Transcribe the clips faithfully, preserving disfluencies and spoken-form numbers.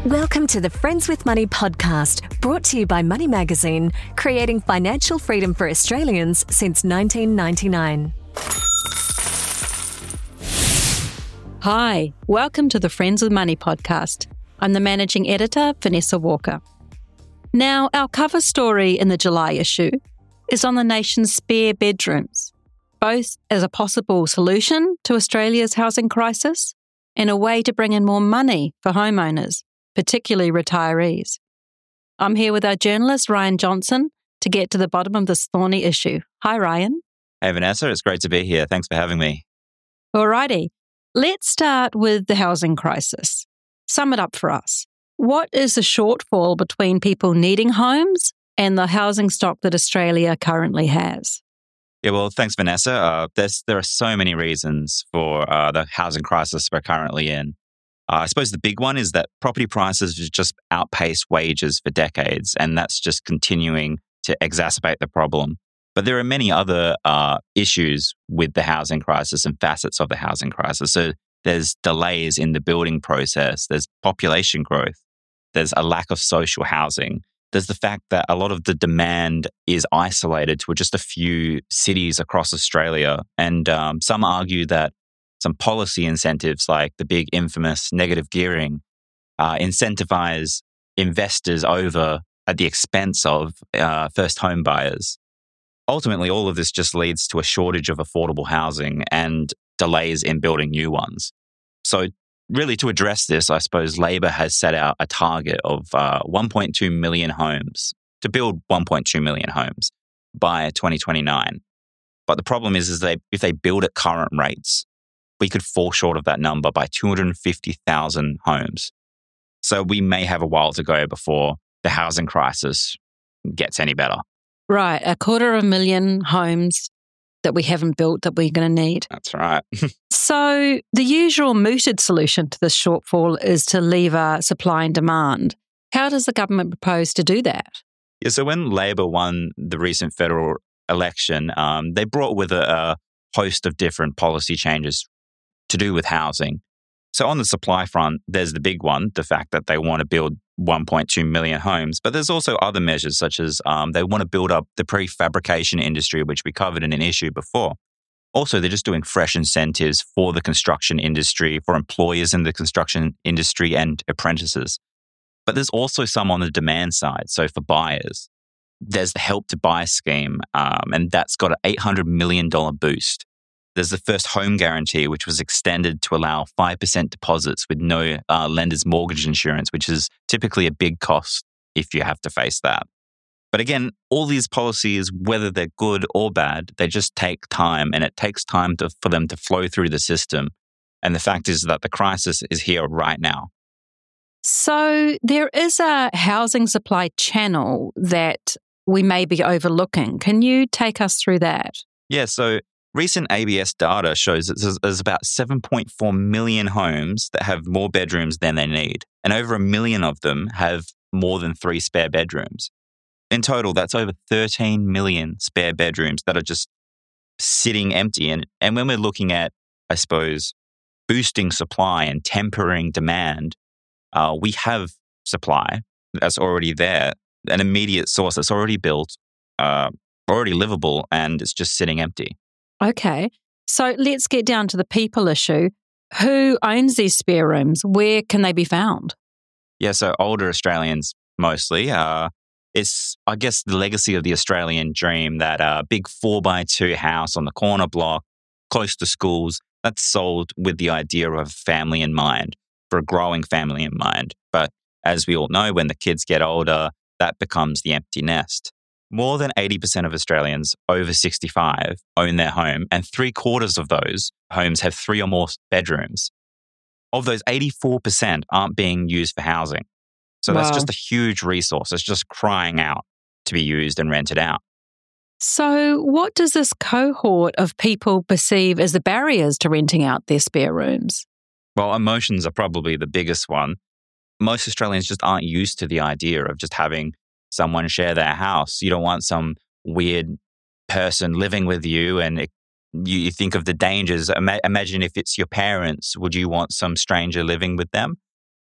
Welcome to the Friends with Money podcast, brought to you by Money Magazine, creating financial freedom for Australians since nineteen ninety-nine. Hi, welcome to the Friends with Money podcast. I'm the managing editor, Vanessa Walker. Now, our cover story in the July issue is on the nation's spare bedrooms, both as a possible solution to Australia's housing crisis and a way to bring in more money for homeowners, particularly retirees. I'm here with our journalist, Ryan Johnson, to get to the bottom of this thorny issue. Hi, Ryan. Hey, Vanessa. It's great to be here. Thanks for having me. Alrighty. Let's start with the housing crisis. Sum it up for us. What is the shortfall between people needing homes and the housing stock that Australia currently has? Yeah, well, thanks, Vanessa. Uh, there's, there are so many reasons for uh, the housing crisis we're currently in. Uh, I suppose the big one is that property prices have just outpaced wages for decades, and that's just continuing to exacerbate the problem. But there are many other uh, issues with the housing crisis and facets of the housing crisis. So there's delays in the building process, there's population growth, there's a lack of social housing. There's the fact that a lot of the demand is isolated to just a few cities across Australia. And um, some argue that some policy incentives like the big infamous negative gearing uh, incentivize investors over at the expense of uh, first home buyers. Ultimately, all of this just leads to a shortage of affordable housing and delays in building new ones. So really, to address this, I suppose Labor has set out a target of uh, one point two million homes, to build one point two million homes by twenty twenty-nine. But the problem is, is they, if they build at current rates, we could fall short of that number by two hundred fifty thousand homes. So we may have a while to go before the housing crisis gets any better. Right, a quarter of a million homes that we haven't built that we're going to need. That's right. So the usual mooted solution to this shortfall is to lever supply and demand. How does the government propose to do that? Yeah, so when Labor won the recent federal election, um, they brought with it a host of different policy changes to do with housing. So on the supply front, there's the big one, the fact that they want to build one point two million homes. But there's also other measures, such as um, they want to build up the prefabrication industry, which we covered in an issue before. Also, they're just doing fresh incentives for the construction industry, for employers in the construction industry and apprentices. But there's also some on the demand side. So for buyers, there's the Help to Buy scheme, um, and that's got an eight hundred million dollars boost. There's the First Home Guarantee, which was extended to allow five percent deposits with no uh, lender's mortgage insurance, which is typically a big cost if you have to face that. But again, all these policies, whether they're good or bad, they just take time, and it takes time to, for them to flow through the system. And the fact is that the crisis is here right now. So there is a housing supply channel that we may be overlooking. Can you take us through that? Yeah, so recent A B S data shows that there's about seven point four million homes that have more bedrooms than they need, and over a million of them have more than three spare bedrooms. In total, that's over thirteen million spare bedrooms that are just sitting empty. And, and when we're looking at, I suppose, boosting supply and tempering demand, uh, we have supply that's already there, an immediate source that's already built, uh, already livable, and it's just sitting empty. Okay, so let's get down to the people issue. Who owns these spare rooms? Where can they be found? Yeah, so older Australians mostly. Uh, it's, I guess, the legacy of the Australian dream, that uh, big four by two house on the corner block, close to schools, that's sold with the idea of family in mind, for a growing family in mind. But as we all know, when the kids get older, that becomes the empty nest. More than eighty percent of Australians over sixty-five own their home, and three quarters of those homes have three or more bedrooms. Of those, eighty-four percent aren't being used for housing. So Wow. That's just a huge resource. It's just crying out to be used and rented out. So what does this cohort of people perceive as the barriers to renting out their spare rooms? Well, emotions are probably the biggest one. Most Australians just aren't used to the idea of just having someone share their house. You don't want some weird person living with you, and it, you, you think of the dangers. Ima- imagine if it's your parents, would you want some stranger living with them?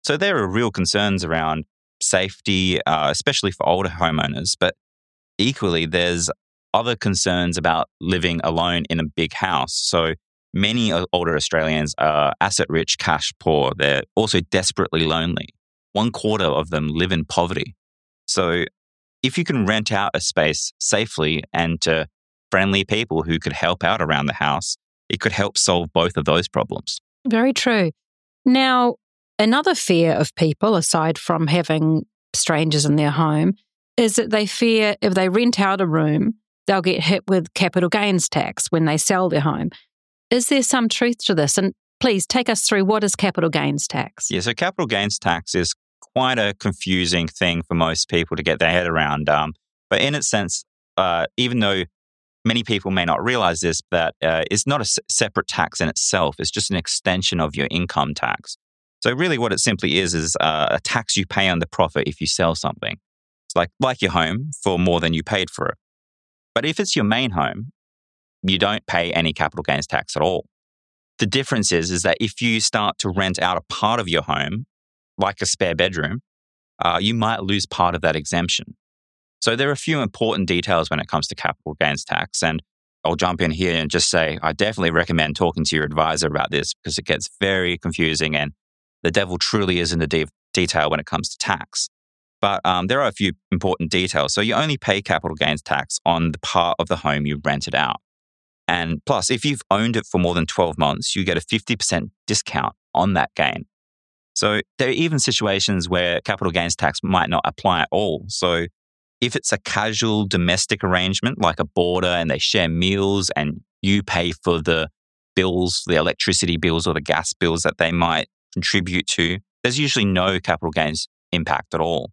So there are real concerns around safety, uh, especially for older homeowners. But equally, there's other concerns about living alone in a big house. So many older Australians are asset rich, cash poor. They're also desperately lonely. One quarter of them live in poverty. So if you can rent out a space safely and to friendly people who could help out around the house, it could help solve both of those problems. Very true. Now, another fear of people, aside from having strangers in their home, is that they fear if they rent out a room, they'll get hit with capital gains tax when they sell their home. Is there some truth to this? And please take us through, what is capital gains tax? Yeah, so capital gains tax is quite a confusing thing for most people to get their head around. Um, but in its sense, uh, even though many people may not realize this, that uh, it's not a s- separate tax in itself. It's just an extension of your income tax. So really what it simply is, is uh, a tax you pay on the profit if you sell something. It's like, like your home for more than you paid for it. But if it's your main home, you don't pay any capital gains tax at all. The difference is, is that if you start to rent out a part of your home, like a spare bedroom, uh, you might lose part of that exemption. So there are a few important details when it comes to capital gains tax. And I'll jump in here and just say, I definitely recommend talking to your advisor about this because it gets very confusing and the devil truly is in the de- detail when it comes to tax. But um, there are a few important details. So you only pay capital gains tax on the part of the home you rented out. And plus, if you've owned it for more than twelve months, you get a fifty percent discount on that gain. So there are even situations where capital gains tax might not apply at all. So if it's a casual domestic arrangement like a boarder and they share meals and you pay for the bills, the electricity bills or the gas bills that they might contribute to, there's usually no capital gains impact at all.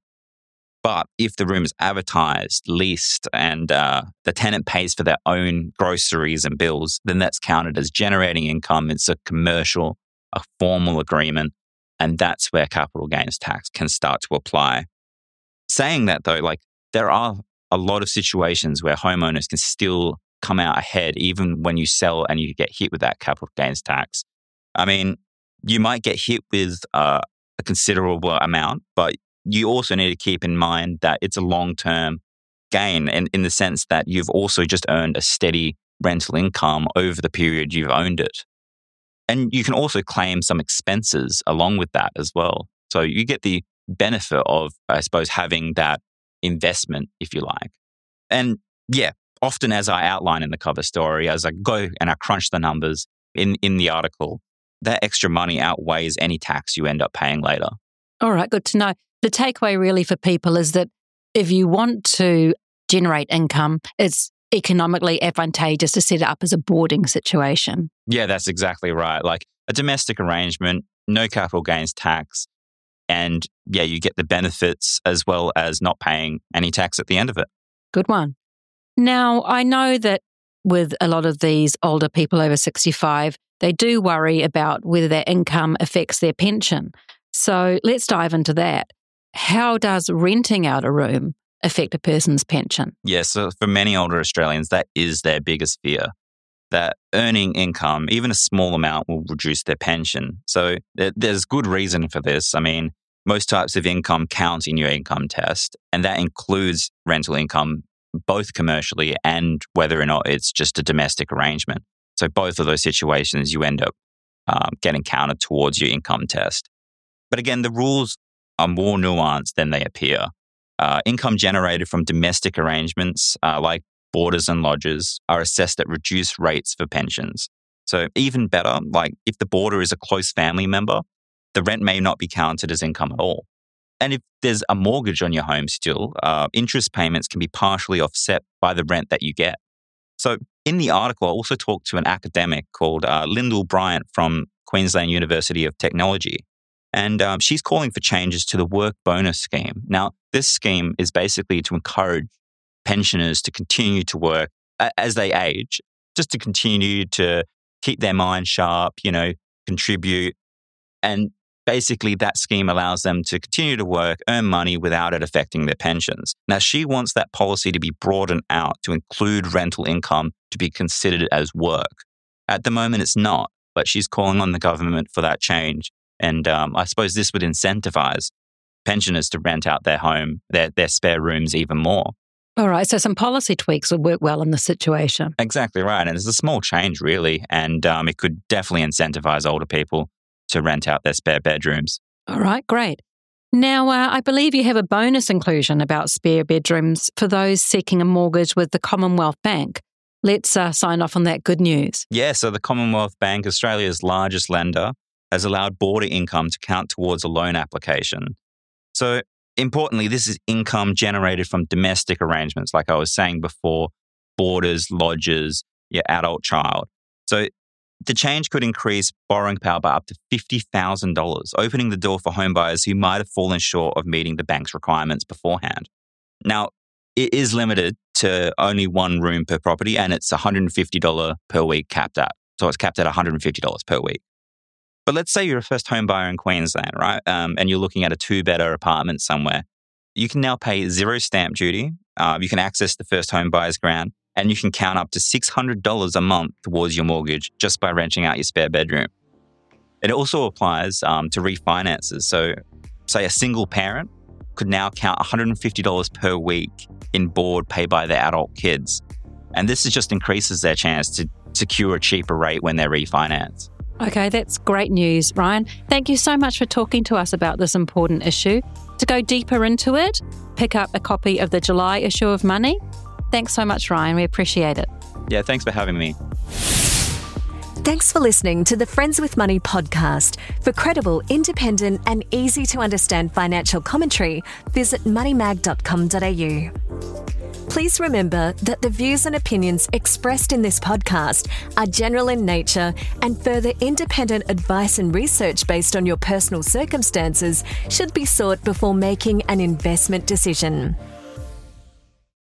But if the room is advertised, leased, and uh, the tenant pays for their own groceries and bills, then that's counted as generating income. It's a commercial, a formal agreement, and that's where capital gains tax can start to apply. Saying that though, like there are a lot of situations where homeowners can still come out ahead even when you sell and you get hit with that capital gains tax. I mean, you might get hit with uh, a considerable amount, but you also need to keep in mind that it's a long-term gain in, in the sense that you've also just earned a steady rental income over the period you've owned it. And you can also claim some expenses along with that as well. So you get the benefit of, I suppose, having that investment, if you like. And yeah, often as I outline in the cover story, as I go and I crunch the numbers in, in the article, that extra money outweighs any tax you end up paying later. All right, good to know. The takeaway really for people is that if you want to generate income, it's economically advantageous to set it up as a boarding situation. Yeah, that's exactly right. Like a domestic arrangement, no capital gains tax, and yeah, you get the benefits as well as not paying any tax at the end of it. Good one. Now, I know that with a lot of these older people over sixty-five, they do worry about whether their income affects their pension. So let's dive into that. How does renting out a room affect a person's pension? Yeah, so for many older Australians, that is their biggest fear, that earning income, even a small amount, will reduce their pension. So th- there's good reason for this. I mean, most types of income count in your income test, and that includes rental income, both commercially and whether or not it's just a domestic arrangement. So both of those situations, you end up um, getting counted towards your income test. But again, the rules are more nuanced than they appear. Uh, income generated from domestic arrangements, uh, like boarders and lodgers, are assessed at reduced rates for pensions. So even better, like if the boarder is a close family member, the rent may not be counted as income at all. And if there's a mortgage on your home still, uh, interest payments can be partially offset by the rent that you get. So in the article, I also talked to an academic called uh, Lyndall Bryant from Queensland University of Technology. And um, she's calling for changes to the work bonus scheme. Now, this scheme is basically to encourage pensioners to continue to work a- as they age, just to continue to keep their mind sharp, you know, contribute. And basically that scheme allows them to continue to work, earn money without it affecting their pensions. Now, she wants that policy to be broadened out to include rental income to be considered as work. At the moment, it's not, but she's calling on the government for that change And um, I suppose this would incentivize pensioners to rent out their home, their, their spare rooms even more. All right, so some policy tweaks would work well in this situation. Exactly right. And it's a small change, really. And um, it could definitely incentivize older people to rent out their spare bedrooms. All right, great. Now, uh, I believe you have a bonus inclusion about spare bedrooms for those seeking a mortgage with the Commonwealth Bank. Let's uh, sign off on that good news. Yeah, so the Commonwealth Bank, Australia's largest lender, has allowed border income to count towards a loan application. So importantly, this is income generated from domestic arrangements, like I was saying before, boarders, lodgers, your adult child. So the change could increase borrowing power by up to fifty thousand dollars, opening the door for home buyers who might have fallen short of meeting the bank's requirements beforehand. Now, it is limited to only one room per property, and it's one hundred fifty dollars per week capped at. So it's capped at one hundred fifty dollars per week. But let's say you're a first home buyer in Queensland, right? Um, and you're looking at a two-bedder apartment somewhere. You can now pay zero stamp duty. Uh, you can access the first home buyer's grant, and you can count up to six hundred dollars a month towards your mortgage just by renting out your spare bedroom. It also applies um, to refinances. So say a single parent could now count one hundred fifty dollars per week in board paid by their adult kids. And this is just increases their chance to secure a cheaper rate when they refinance. Okay, that's great news, Ryan. Thank you so much for talking to us about this important issue. To go deeper into it, pick up a copy of the July issue of Money. Thanks so much, Ryan. We appreciate it. Yeah, thanks for having me. Thanks for listening to the Friends with Money podcast. For credible, independent and easy to understand financial commentary, visit money mag dot com dot a u. Please remember that the views and opinions expressed in this podcast are general in nature, and further independent advice and research based on your personal circumstances should be sought before making an investment decision.